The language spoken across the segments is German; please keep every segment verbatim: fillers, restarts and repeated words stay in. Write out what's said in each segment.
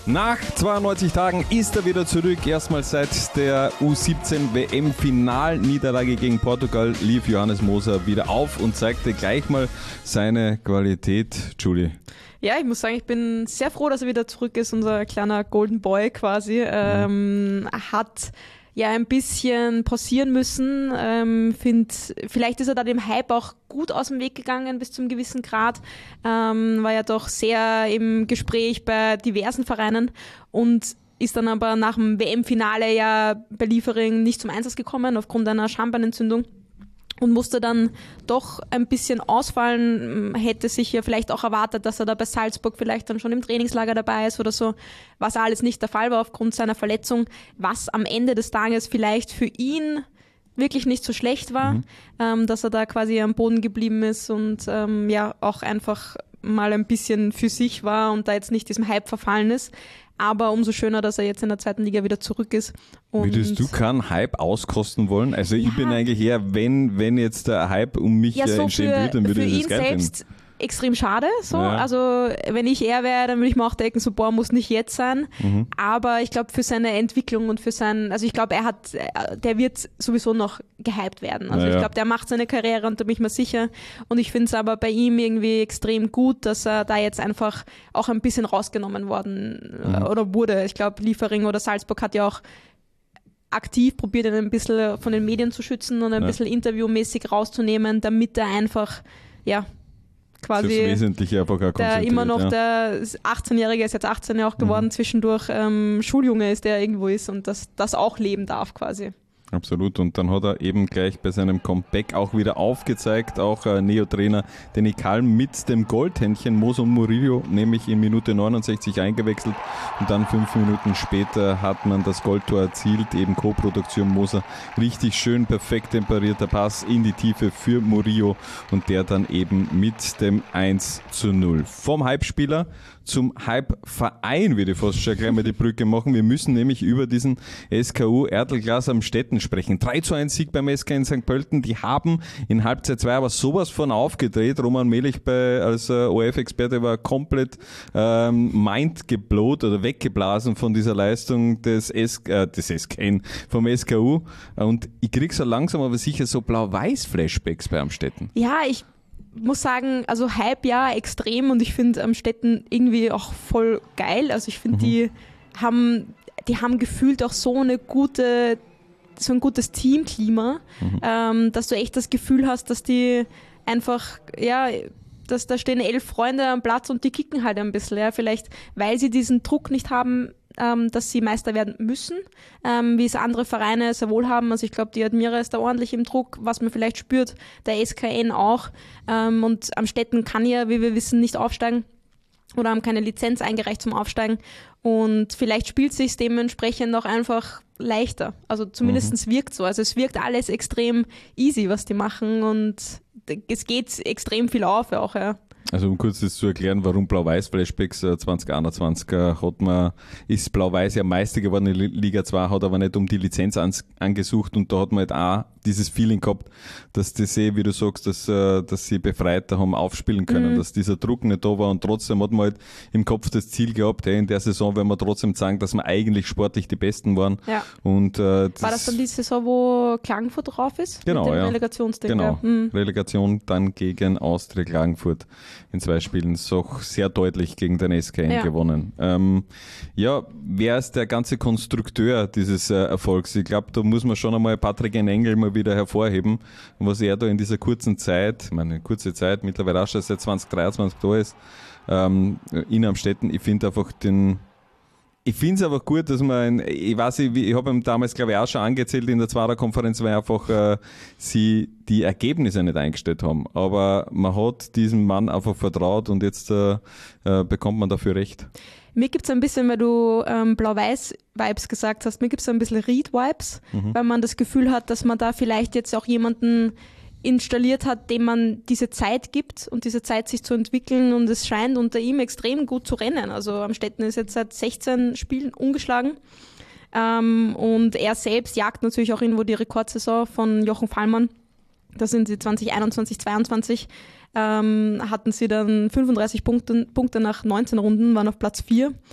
Nach zweiundneunzig Tagen ist er wieder zurück. Erstmals seit der U siebzehn W M-Finalniederlage gegen Portugal lief Johannes Moser wieder auf und zeigte gleich mal seine Qualität. Julie. Ja, ich muss sagen, ich bin sehr froh, dass er wieder zurück ist. Unser kleiner Golden Boy quasi. Ähm, mhm. Hat ja ein bisschen pausieren müssen. Ähm, find, vielleicht ist er da dem Hype auch gut aus dem Weg gegangen bis zum gewissen Grad. Ähm, war ja doch sehr im Gespräch bei diversen Vereinen und ist dann aber nach dem W M-Finale ja bei Liefering nicht zum Einsatz gekommen aufgrund einer Schambeinentzündung. Und musste dann doch ein bisschen ausfallen, hätte sich ja vielleicht auch erwartet, dass er da bei Salzburg vielleicht dann schon im Trainingslager dabei ist oder so, was alles nicht der Fall war aufgrund seiner Verletzung, was am Ende des Tages vielleicht für ihn wirklich nicht so schlecht war, mhm. ähm, dass er da quasi am Boden geblieben ist und ähm, ja auch einfach mal ein bisschen für sich war und da jetzt nicht diesem Hype verfallen ist. Aber umso schöner, dass er jetzt in der zweiten Liga wieder zurück ist. Und würdest du keinen Hype auskosten wollen? Also ich ja. bin eigentlich eher, wenn, wenn jetzt der Hype um mich ja, so entstehen für, würde, dann würde für ich das ihn geil selbst finden. Extrem schade. So. Ja. Also wenn ich er wäre, dann würde ich mir auch denken, so boah, muss nicht jetzt sein. Mhm. Aber ich glaube für seine Entwicklung und für sein, also ich glaube, er hat, der wird sowieso noch gehypt werden. Also ja, ich glaube, der macht seine Karriere und da bin ich mir sicher. Und ich finde es aber bei ihm irgendwie extrem gut, dass er da jetzt einfach auch ein bisschen rausgenommen worden mhm. oder wurde. Ich glaube, Liefering oder Salzburg hat ja auch aktiv probiert, ihn ein bisschen von den Medien zu schützen und ein ja. bisschen interviewmäßig rauszunehmen, damit er einfach ja, quasi das Wesentliche einfach auch der immer noch ja. der achtzehnjährige ist jetzt achtzehn ja auch geworden, mhm. zwischendurch ähm, Schuljunge ist, der irgendwo ist und das, das auch leben darf quasi. Absolut, und dann hat er eben gleich bei seinem Comeback auch wieder aufgezeigt, auch äh, Neo-Trainer Danny Kalm mit dem Goldhändchen Moser Murillo, nämlich in Minute neunundsechzig eingewechselt und dann fünf Minuten später hat man das Goldtor erzielt, eben Co-Produktion Moser, richtig schön, perfekt temperierter Pass in die Tiefe für Murillo und der dann eben mit dem eins zu null. Vom Hype-Spieler zum Hype-Verein würde ich fast schon gleich mal die Brücke machen. Wir müssen nämlich über diesen S K U Ertelglas am Stetten sprechen. drei zu eins Sieg beim S K in Sankt Pölten. Die haben in Halbzeit zwei aber sowas von aufgedreht. Roman Melich bei, als äh, O F-Experte war komplett ähm, mindgeblowt oder weggeblasen von dieser Leistung des, S- äh, des S K N, vom S K U. Und ich krieg so langsam aber sicher so Blau-Weiß-Flashbacks bei Amstetten. Ja, ich muss sagen, also Hype ja extrem und ich finde Amstetten irgendwie auch voll geil. Also ich finde, mhm. die haben, die haben gefühlt auch so eine gute, so ein gutes Teamklima, mhm. ähm, dass du echt das Gefühl hast, dass die einfach, ja, dass da stehen elf Freunde am Platz und die kicken halt ein bisschen, ja, vielleicht, weil sie diesen Druck nicht haben, ähm, dass sie Meister werden müssen, ähm, wie es andere Vereine sehr wohl haben. Also ich glaube, die Admira ist da ordentlich im Druck, was man vielleicht spürt, der S K N auch. Ähm, und Amstetten kann ja, wie wir wissen, nicht aufsteigen oder haben keine Lizenz eingereicht zum Aufsteigen. Und vielleicht spielt es sich dementsprechend auch einfach leichter. Also zumindest mhm. wirkt so. Also es wirkt alles extrem easy, was die machen und es geht extrem viel auf auch, ja. Also um kurz das zu erklären, warum Blau-Weiß-Flashbacks äh, zwanzig einundzwanzig äh, hat man, ist Blau-Weiß ja Meister geworden in Liga zwei, hat aber nicht um die Lizenz ans, angesucht und da hat man halt auch dieses Feeling gehabt, dass das eh, wie du sagst, dass, äh, dass sie befreiter haben aufspielen können, mhm. dass dieser Druck nicht da war und trotzdem hat man halt im Kopf das Ziel gehabt, hey, in der Saison werden wir trotzdem sagen, dass wir eigentlich sportlich die Besten waren. Ja. Und, äh, das war das dann die Saison, wo Klagenfurt drauf ist? Genau, mit dem ja. Relegationsding, genau. Ja. Mhm. Relegation dann gegen Austria Klagenfurt in zwei Spielen so sehr deutlich gegen den S K N ja. gewonnen. Ähm, ja, wer ist der ganze Konstrukteur dieses äh, Erfolgs? Ich glaube, da muss man schon einmal Patrick Engel mal wieder hervorheben, was er da in dieser kurzen Zeit, ich meine, kurze Zeit, mittlerweile auch schon seit zwanzig dreiundzwanzig da ist, ähm, in Amstetten. Ich finde einfach den Ich finde es einfach gut, dass man, ich weiß nicht, ich habe ihm damals, glaube ich, auch schon angezählt in der Zweiter-Konferenz, weil einfach äh, sie die Ergebnisse nicht eingestellt haben. Aber man hat diesem Mann einfach vertraut und jetzt äh, äh, bekommt man dafür recht. Mir gibt es ein bisschen, weil du ähm, Blau-Weiß-Vibes gesagt hast, mir gibt es ein bisschen Ried-Vibes, mhm. weil man das Gefühl hat, dass man da vielleicht jetzt auch jemanden installiert hat, dem man diese Zeit gibt und diese Zeit sich zu entwickeln und es scheint unter ihm extrem gut zu rennen. Also Amstetten ist jetzt seit sechzehn Spielen ungeschlagen ähm, und er selbst jagt natürlich auch irgendwo die Rekordsaison von Jochen Fallmann. Da sind sie zwanzig einundzwanzig, zweiundzwanzig ähm, hatten sie dann fünfunddreißig Punkte, Punkte nach neunzehn Runden, waren auf Platz vier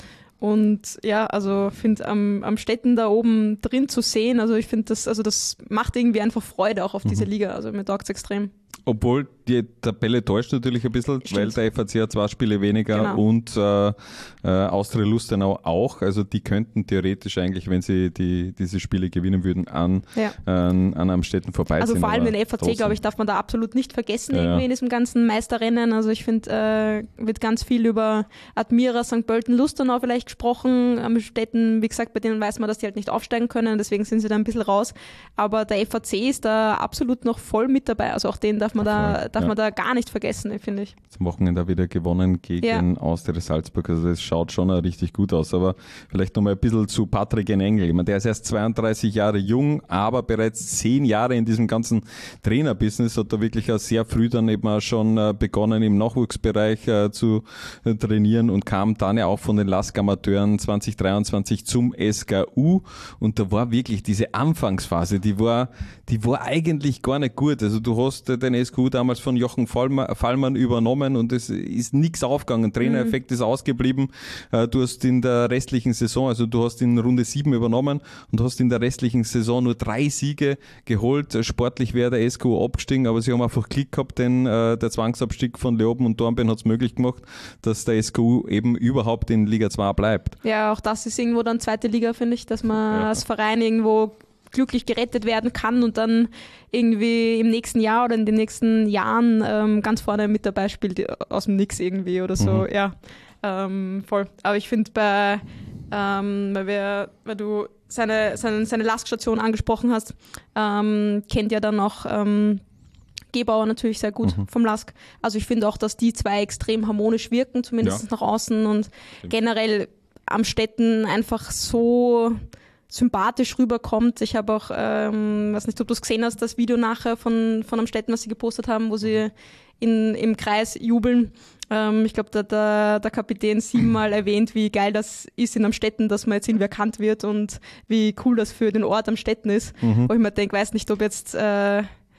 Und ja, also finde am, am Stetten da oben drin zu sehen, also ich finde das, also das macht irgendwie einfach Freude auch auf mhm. diese Liga. Also mir taugt es extrem. Obwohl die Tabelle täuscht natürlich ein bisschen, Stimmt. weil der F A C hat zwei Spiele weniger genau. und äh, äh, Austria Lustenau auch. Also die könnten theoretisch eigentlich, wenn sie die, diese Spiele gewinnen würden, an, ja. an, an Amstetten vorbei Also sind. vor allem den F A C, glaube ich, darf man da absolut nicht vergessen ja, irgendwie ja. in diesem ganzen Meisterrennen. Also ich finde, äh, wird ganz viel über Admira, Sankt Pölten, Lustenau vielleicht gesprochen. Amstetten, wie gesagt, bei denen weiß man, dass die halt nicht aufsteigen können, deswegen sind sie da ein bisschen raus. Aber der F A C ist da absolut noch voll mit dabei. Also auch den darf man da darf ja. man da gar nicht vergessen, finde ich. Zum Wochenende wieder gewonnen gegen ja. Austria Salzburg. Also das schaut schon richtig gut aus. Aber vielleicht nochmal ein bisschen zu Patrick Engel. Ich meine, der ist erst zweiunddreißig Jahre jung, aber bereits zehn Jahre in diesem ganzen Trainerbusiness, hat er wirklich auch sehr früh dann eben auch schon begonnen im Nachwuchsbereich äh, zu äh, trainieren und kam dann ja auch von den Lask Amateuren zwanzig dreiundzwanzig zum S K U. Und da war wirklich diese Anfangsphase, die war, die war eigentlich gar nicht gut. Also du hast den S K U damals von Jochen Fallmann übernommen und es ist nichts aufgegangen. Trainereffekt mhm. ist ausgeblieben. Du hast in der restlichen Saison, also du hast in Runde sieben übernommen und hast in der restlichen Saison nur drei Siege geholt. Sportlich wäre der S K U abgestiegen, aber sie haben einfach Glück gehabt, denn äh, der Zwangsabstieg von Leoben und Dornbirn hat es möglich gemacht, dass der S K U eben überhaupt in Liga zwei bleibt. Ja, auch das ist irgendwo dann zweite Liga, finde ich, dass man ja. als Verein irgendwo glücklich gerettet werden kann und dann irgendwie im nächsten Jahr oder in den nächsten Jahren ähm, ganz vorne mit dabei spielt, aus dem Nix irgendwie oder so. Mhm. Ja, ähm, voll. Aber ich finde bei, ähm, weil, wir, weil du seine, seine, seine Laskstation angesprochen hast, ähm, kennt ja dann auch ähm, Gebauer natürlich sehr gut mhm. vom Lask. Also ich finde auch, dass die zwei extrem harmonisch wirken, zumindest ja. nach außen und Stimmt. generell Amstetten einfach so sympathisch rüberkommt. Ich habe auch, ähm, weiß nicht, ob du es gesehen hast, das Video nachher von, von Amstetten, was sie gepostet haben, wo sie in, im Kreis jubeln. Ähm, ich glaube, da der, der Kapitän siebenmal erwähnt, wie geil das ist in Amstetten, dass man jetzt irgendwie erkannt wird und wie cool das für den Ort Amstetten ist. Mhm. Wo ich mir denke, weiß nicht, ob jetzt äh,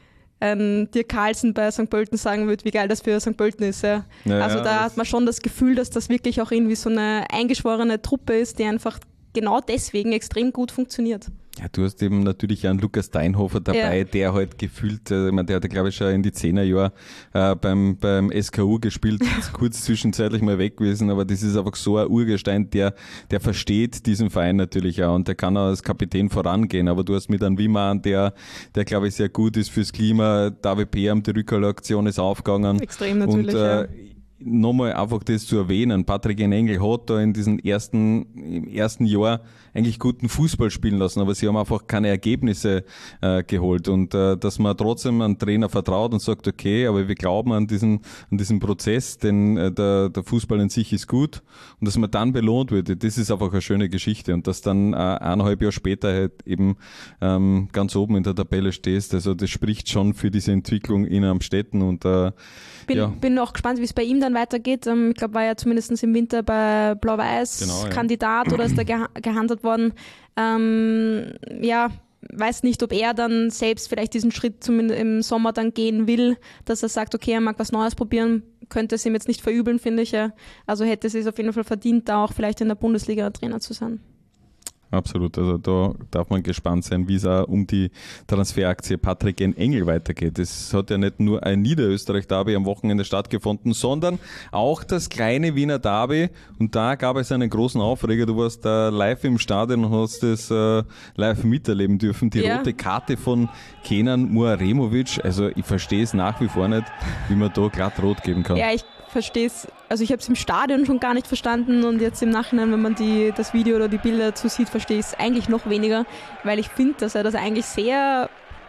ein Dirk Carlsen bei Sankt Pölten sagen wird, wie geil das für Sankt Pölten ist. Ja. Ja, also da hat man schon das Gefühl, dass das wirklich auch irgendwie so eine eingeschworene Truppe ist, die einfach genau deswegen extrem gut funktioniert. Ja, du hast eben natürlich einen Lukas Deinhofer dabei, ja. der halt gefühlt, äh, ich meine, der hat glaube ich schon in die Zehnerjahre äh, beim, beim S K U gespielt, kurz zwischenzeitlich mal weg gewesen, aber das ist einfach so ein Urgestein, der, der versteht diesen Verein natürlich auch und der kann auch als Kapitän vorangehen, aber du hast mit einem Wiemann, der, der glaube ich sehr gut ist fürs Klima, David Peam, die Rückholaktion ist aufgegangen. Extrem natürlich, und, äh, ja. Nochmal einfach das zu erwähnen, Patrick Engel hat da in diesem ersten, im ersten Jahr eigentlich guten Fußball spielen lassen, aber sie haben einfach keine Ergebnisse äh, geholt und äh, dass man trotzdem einen Trainer vertraut und sagt, okay, aber wir glauben an diesen, an diesen Prozess, denn äh, der, der Fußball in sich ist gut und dass man dann belohnt wird, das ist einfach eine schöne Geschichte und dass dann äh, eineinhalb Jahre später halt eben ähm, ganz oben in der Tabelle stehst, also das spricht schon für diese Entwicklung in Amstetten und äh, bin, ja. bin auch gespannt, wie es bei ihm dann weitergeht. Ähm, ich glaube, war ja zumindest im Winter bei Blau-Weiß genau, ja. Kandidat oder ist da geha- gehandelt worden. Ähm, ja, weiß nicht, ob er dann selbst vielleicht diesen Schritt zumindest im Sommer dann gehen will, dass er sagt, okay, er mag was Neues probieren, könnte es ihm jetzt nicht verübeln, finde ich. Ja. Also hätte es sich auf jeden Fall verdient, da auch vielleicht in der Bundesliga Trainer zu sein. Absolut, also da darf man gespannt sein, wie es auch um die Transferaktie Patrick Engel weitergeht. Es hat ja nicht nur ein Niederösterreich-Derby am Wochenende stattgefunden, sondern auch das kleine Wiener Derby und da gab es einen großen Aufreger. Du warst da live im Stadion und hast das äh, live miterleben dürfen. Die ja. rote Karte von Kenan Muaremovic, also ich verstehe es nach wie vor nicht, wie man da glatt rot geben kann. Ja, ich verstehe es, also ich habe es im Stadion schon gar nicht verstanden und jetzt im Nachhinein, wenn man die, das Video oder die Bilder dazu sieht, verstehe ich es eigentlich noch weniger, weil ich finde, dass er das eigentlich sehr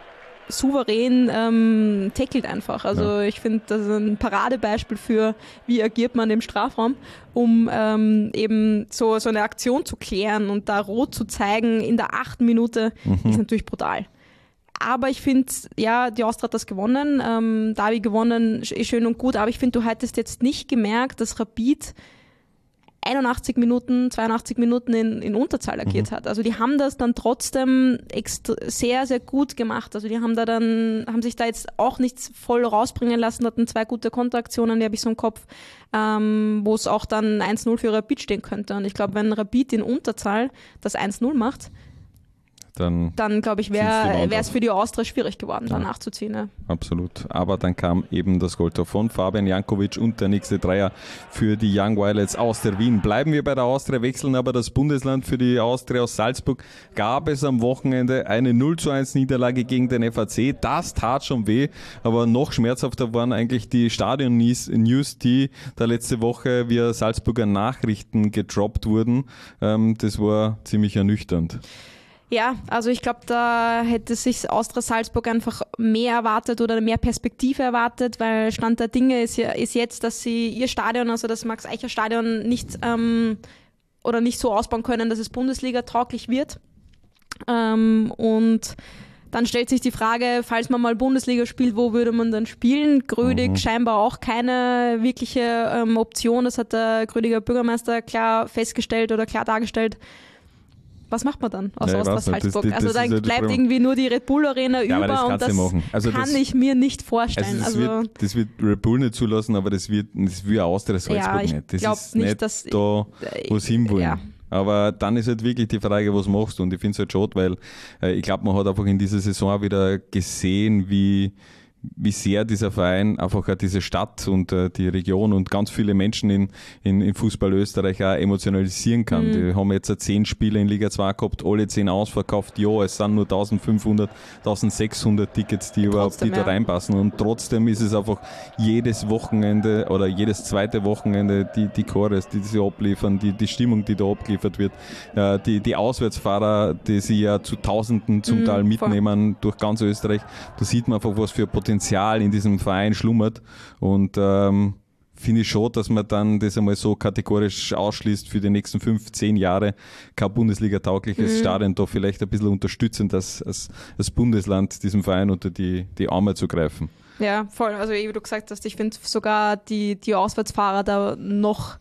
souverän ähm, tackelt einfach. Also ja. ich finde, das ist ein Paradebeispiel für, wie agiert man im Strafraum, um ähm, eben so, so eine Aktion zu klären und da rot zu zeigen in der achten Minute, mhm. ist natürlich brutal. Aber ich finde, ja, die Austria hat das gewonnen, ähm, Derby gewonnen, ist schön und gut, aber ich finde, du hättest jetzt nicht gemerkt, dass Rapid einundachtzig Minuten, zweiundachtzig Minuten in, in Unterzahl agiert mhm. hat. Also die haben das dann trotzdem extra, sehr, sehr gut gemacht. Also die haben da dann, haben sich da jetzt auch nichts voll rausbringen lassen, hatten zwei gute Konteraktionen, die habe ich so im Kopf, ähm, wo es auch dann eins null für Rapid stehen könnte. Und ich glaube, wenn Rapid in Unterzahl das eins null macht, dann, dann glaube ich, wäre es für die Austria schwierig geworden, ja. da nachzuziehen. Ja. Absolut. Aber dann kam eben das Goaltor von Fabian Jankovic und der nächste Dreier für die Young Violets aus der Wien. Bleiben wir bei der Austria, wechseln aber das Bundesland. Für die Austria aus Salzburg gab es am Wochenende eine null zu eins Niederlage gegen den F A C. Das tat schon weh, aber noch schmerzhafter waren eigentlich die Stadion-News, die da letzte Woche via Salzburger Nachrichten gedroppt wurden. Das war ziemlich ernüchternd. Ja, also ich glaube, da hätte sich Austria Salzburg einfach mehr erwartet oder mehr Perspektive erwartet, weil Stand der Dinge ist, ja, ist jetzt, dass sie ihr Stadion, also das Max-Eicher-Stadion, nicht ähm, oder nicht so ausbauen können, dass es Bundesliga-tauglich wird. Ähm, und dann stellt sich die Frage, falls man mal Bundesliga spielt, wo würde man dann spielen? Grödig mhm. scheinbar auch keine wirkliche ähm, Option. Das hat der Grödiger Bürgermeister klar festgestellt oder klar dargestellt. Was macht man dann aus ja, Austria Salzburg? Das, das, also da bleibt ja irgendwie nur die Red Bull Arena ja, über das und das also kann das, ich mir nicht vorstellen. Also das, also wird, das wird Red Bull nicht zulassen, aber das wird das will Austria Salzburg ja, nicht. Das ist nicht, nicht dass, da, wo sie hinwollen. Ja. Aber dann ist halt wirklich die Frage, was machst du? Und ich finde es halt schade, weil äh, ich glaube, man hat einfach in dieser Saison wieder gesehen, wie wie sehr dieser Verein einfach auch diese Stadt und äh, die Region und ganz viele Menschen in, in, in Fußball Österreich auch emotionalisieren kann. Mhm. Die haben jetzt zehn Spiele in Liga zwei gehabt, alle zehn ausverkauft. Ja, es sind nur eintausendfünfhundert, eintausendsechshundert Tickets, die überhaupt die da reinpassen. Und trotzdem ist es einfach jedes Wochenende oder jedes zweite Wochenende die, die Chores, die sie abliefern, die, die Stimmung, die da abgeliefert wird, äh, die, die Auswärtsfahrer, die sie ja zu Tausenden zum mhm, Teil mitnehmen voll. Durch ganz Österreich. Da sieht man einfach, was für Potenzial in diesem Verein schlummert und ähm, finde ich schon, dass man dann das einmal so kategorisch ausschließt für die nächsten fünf, zehn Jahre kein Bundesliga-taugliches mhm. Stadion da vielleicht ein bisschen unterstützend als, als, als Bundesland diesem Verein unter die, die Arme zu greifen. Ja, voll. Also wie du gesagt hast, ich finde sogar die, die Auswärtsfahrer da noch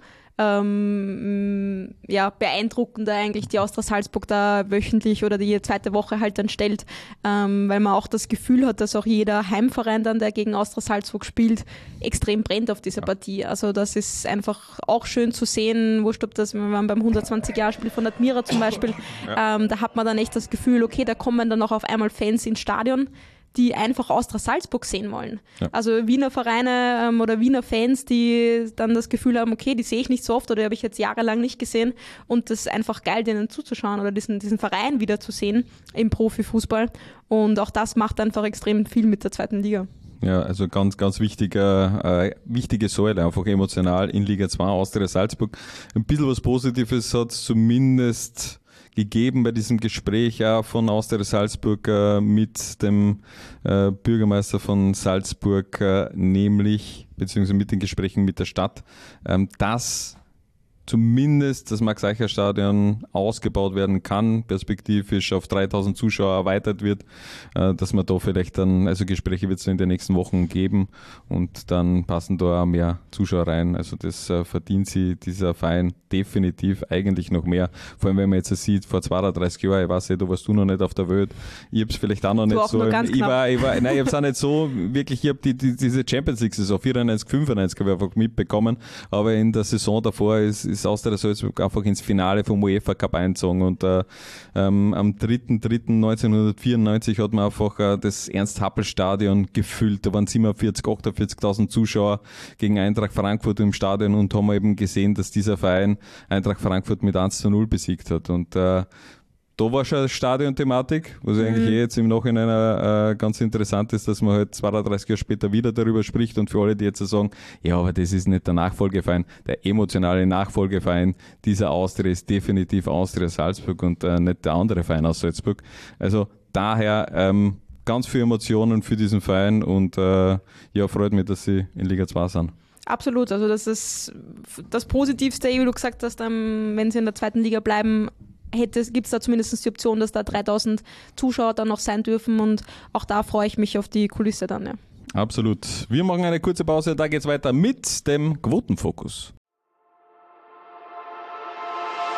Ähm, ja, beeindruckender eigentlich die Austria Salzburg da wöchentlich oder die zweite Woche halt dann stellt, ähm, weil man auch das Gefühl hat, dass auch jeder Heimverein dann, der gegen Austria Salzburg spielt, extrem brennt auf dieser ja. Partie. Also das ist einfach auch schön zu sehen, wurscht ob das, wir waren beim hundertzwanzig-Jahr-Spiel von Admira zum Beispiel, ja. ähm, da hat man dann echt das Gefühl, okay, da kommen dann auch auf einmal Fans ins Stadion, die einfach Austria Salzburg sehen wollen. Ja. Also Wiener Vereine ähm, oder Wiener Fans, die dann das Gefühl haben, okay, die sehe ich nicht so oft oder die habe ich jetzt jahrelang nicht gesehen und das ist einfach geil, denen zuzuschauen oder diesen, diesen Verein wieder zu sehen im Profifußball und auch das macht einfach extrem viel mit der zweiten Liga. Ja, also ganz, ganz wichtige, äh, wichtige Säule, einfach emotional in Liga zwei Austria Salzburg. Ein bisschen was Positives hat es zumindest gegeben bei diesem Gespräch ja, von Austria Salzburg äh, mit dem äh, Bürgermeister von Salzburg, äh, nämlich, beziehungsweise mit den Gesprächen mit der Stadt, ähm, dass zumindest das Max-Eicher-Stadion ausgebaut werden kann, perspektivisch auf dreitausend Zuschauer erweitert wird, äh, dass man da vielleicht dann, also Gespräche wird es in den nächsten Wochen geben und dann passen da auch mehr Zuschauer rein. Also das äh, verdient sie, dieser Verein, definitiv eigentlich noch mehr. Vor allem, wenn man jetzt sieht, vor zweiunddreißig Jahren, ich weiß nicht, du warst du noch nicht auf der Welt, ich hab's vielleicht auch noch du nicht auch so. Nur ganz ich war, ich war, nein, ich hab's auch nicht so, wirklich, ich hab die, die, diese Champions League-Saison vierundneunzig, fünfundneunzig habe ich einfach mitbekommen, aber in der Saison davor ist ist Austria Salzburg einfach ins Finale vom UEFA Cup eingezogen und äh, ähm, am dritten dritten neunzehnhundertvierundneunzig hat man einfach äh, das Ernst-Happel-Stadion gefüllt. Da waren siebenundvierzig, achtundvierzigtausend Zuschauer gegen Eintracht Frankfurt im Stadion und haben eben gesehen, dass dieser Verein Eintracht Frankfurt mit eins zu null besiegt hat und äh, da war schon Stadion-Thematik, was mhm. eigentlich eh jetzt im Nachhinein äh, ganz interessant ist, dass man halt zweiunddreißig Jahre später wieder darüber spricht und für alle, die jetzt sagen, ja, aber das ist nicht der Nachfolgeverein, der emotionale Nachfolgeverein dieser Austria ist definitiv Austria Salzburg und äh, nicht der andere Verein aus Salzburg. Also daher ähm, ganz viele Emotionen für diesen Verein und äh, ja, freut mich, dass sie in Liga zwei sind. Absolut, also das ist das Positivste, wie du gesagt hast, ähm, wenn sie in der zweiten Liga bleiben, gibt es da zumindest die Option, dass da dreitausend Zuschauer dann noch sein dürfen und auch da freue ich mich auf die Kulisse dann. Ja. Absolut. Wir machen eine kurze Pause, da geht es weiter mit dem Quotenfokus.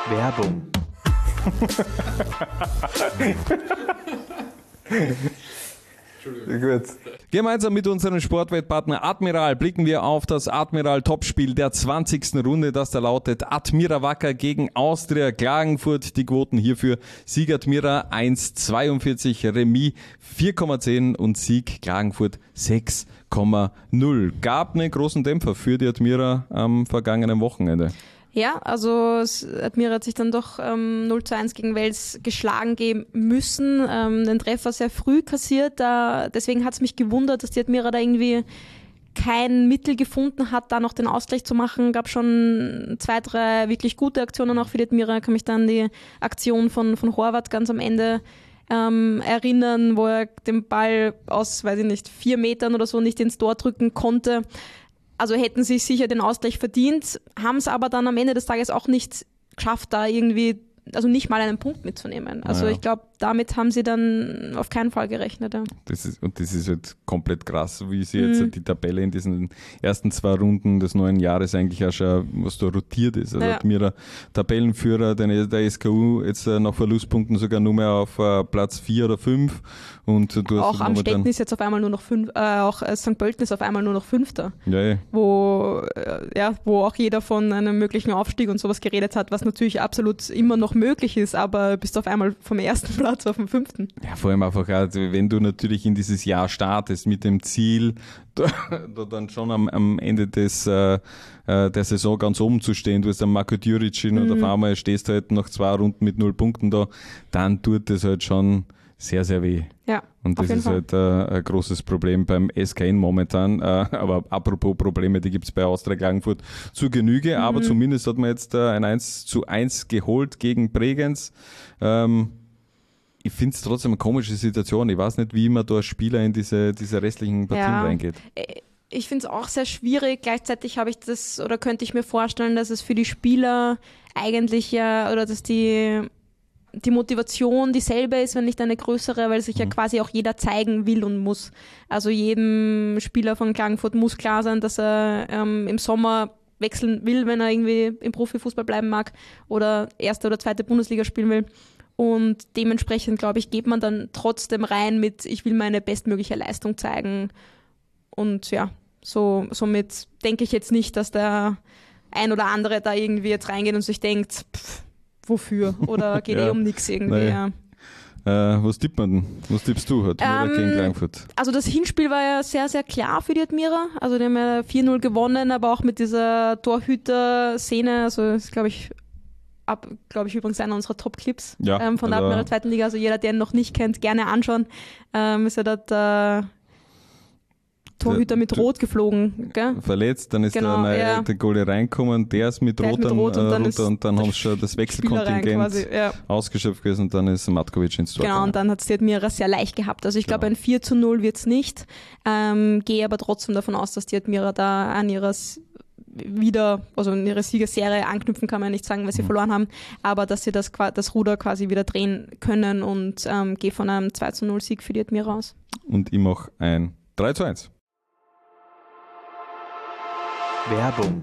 Werbung. Gut. Gemeinsam mit unserem Sportwettpartner Admiral blicken wir auf das Admiral-Topspiel der zwanzigsten Runde, das da lautet Admira Wacker gegen Austria Klagenfurt. Die Quoten hierfür: Sieg Admira eins Komma zweiundvierzig, Remis vier Komma zehn und Sieg Klagenfurt sechs Komma null. Gab einen großen Dämpfer für die Admira am vergangenen Wochenende. Ja, also Admira hat sich dann doch ähm, null zu eins gegen Wels geschlagen geben müssen. Ähm, den Treffer sehr früh kassiert. Da, deswegen hat es mich gewundert, dass die Admira da irgendwie kein Mittel gefunden hat, da noch den Ausgleich zu machen. Gab schon zwei, drei wirklich gute Aktionen auch für die Admira. Ich kann mich dann an die Aktion von, von Horvath ganz am Ende ähm, erinnern, wo er den Ball aus, weiß ich nicht, vier Metern oder so nicht ins Tor drücken konnte. Also hätten sie sicher den Ausgleich verdient, haben es aber dann am Ende des Tages auch nicht geschafft, da irgendwie, also nicht mal einen Punkt mitzunehmen. Also naja. Ich glaube, damit haben sie dann auf keinen Fall gerechnet. Ja. Das ist, und das ist halt komplett krass, wie sie jetzt Mhm. die Tabelle in diesen ersten zwei Runden des neuen Jahres eigentlich auch schon, was da rotiert ist. Also Ja. Admira Tabellenführer, der, der S K U jetzt nach Verlustpunkten sogar nur mehr auf uh, Platz vier oder fünf. Und du hast Auch am momentan- Stetten ist jetzt auf einmal nur noch fünf, äh, auch äh, Sankt Pölten ist auf einmal nur noch Fünfter, Ja, ja. wo, äh, ja, wo auch jeder von einem möglichen Aufstieg und sowas geredet hat, was natürlich absolut immer noch möglich ist, aber bist auf einmal vom ersten Platz auf dem fünften. Ja, vor allem einfach, auch, wenn du natürlich in dieses Jahr startest mit dem Ziel, da, da dann schon am, am Ende des, äh, der Saison ganz oben zu stehen, du hast einen Marko Djuricin Mhm. und auf einmal stehst du halt nach zwei Runden mit null Punkten da, dann tut das halt schon sehr, sehr weh. Ja, Und auf das jeden ist Fall. halt äh, ein großes Problem beim S K N momentan. Äh, aber apropos Probleme, die gibt es bei Austria Klagenfurt zu Genüge. Mhm. Aber zumindest hat man jetzt äh, ein eins zu eins geholt gegen Bregenz. Ähm, ich finde es trotzdem eine komische Situation. Ich weiß nicht, wie man da als Spieler in diese, diese restlichen Partien Ja. reingeht. Ich finde es auch sehr schwierig. Gleichzeitig habe ich das, oder könnte ich mir vorstellen, dass es für die Spieler eigentlich ja, oder dass die, die Motivation dieselbe ist, wenn nicht eine größere, weil sich ja quasi auch jeder zeigen will und muss. Also jedem Spieler von Klagenfurt muss klar sein, dass er ähm, im Sommer wechseln will, wenn er irgendwie im Profifußball bleiben mag oder erste oder zweite Bundesliga spielen will. Und dementsprechend, glaube ich, geht man dann trotzdem rein mit, ich will meine bestmögliche Leistung zeigen. Und ja, so, somit denke ich jetzt nicht, dass der ein oder andere da irgendwie jetzt reingeht und sich denkt, pff, wofür? Oder geht Ja. eh um nichts irgendwie. Nein. Ja. Äh, was tippt man denn? Was tippst du heute Ähm, gegen Klagenfurt? Also das Hinspiel war ja sehr, sehr klar für die Admira. Also die haben ja vier null gewonnen, aber auch mit dieser Torhüter-Szene, also das ist, glaube ich, ab, glaube ich, übrigens einer unserer Top-Clips Ja, ähm, von der also- Admira zweiten Liga. Also jeder, der ihn noch nicht kennt, gerne anschauen. Ähm, ist ja da der Torhüter mit Der- Rot geflogen, gell? Verletzt, dann ist Genau, der, neue, ja. der Goalie reinkommen, der ist mit Der ist Rot, mit dann, Rot und äh, dann runter ist und dann der haben sie schon das Spieler rein Wechselkontingent quasi, ja. ausgeschöpft gewesen und dann ist Matkovic ins Tor Genau, und gegangen. dann hat es die Admira sehr leicht gehabt. Also ich glaube, Genau. ein vier zu null wird es nicht. Ähm, gehe aber trotzdem davon aus, dass die Admira da an ihres wieder, also in ihre Siegerserie anknüpfen, kann man ja nicht sagen, weil sie Mhm. verloren haben, aber dass sie das, qua- das Ruder quasi wieder drehen können und ähm, gehe von einem zwei zu null Sieg für die Admira aus. Und ich mache ein drei zu eins. Werbung.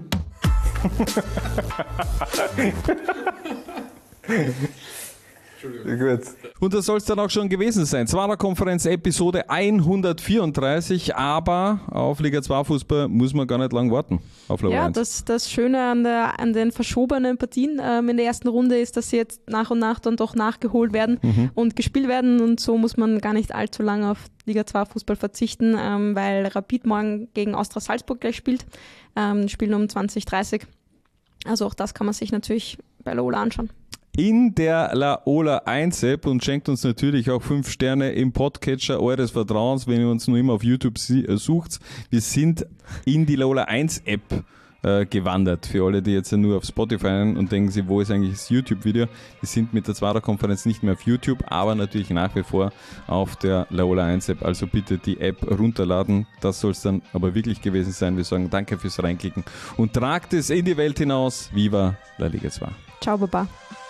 Gut. Und das soll es dann auch schon gewesen sein. Zwarer-Konferenz Episode hundertvierunddreißig, aber auf Liga zwei Fußball muss man gar nicht lang warten. Auf Liga Ja, eins. das, das Schöne an, der, an den verschobenen Partien ähm, in der ersten Runde ist, dass sie jetzt nach und nach dann doch nachgeholt werden Mhm. und gespielt werden und so muss man gar nicht allzu lange auf Liga zwei Fußball verzichten, ähm, weil Rapid morgen gegen Austria Salzburg gleich spielt, ähm, spielen um zwanzig dreißig. Also auch das kann man sich natürlich bei Lola anschauen. In der Laola eins App und schenkt uns natürlich auch fünf Sterne im Podcatcher eures Vertrauens, wenn ihr uns nur immer auf YouTube sie- äh, sucht. Wir sind in die Laola eins App äh, gewandert. Für alle, die jetzt nur auf Spotify sind und denken sich, wo ist eigentlich das YouTube-Video? Wir sind mit der Zwarer-Konferenz nicht mehr auf YouTube, aber natürlich nach wie vor auf der Laola eins App. Also bitte die App runterladen. Das soll es dann aber wirklich gewesen sein. Wir sagen danke fürs Reinklicken und tragt es in die Welt hinaus. Viva la Liga zwei. Ciao, Baba.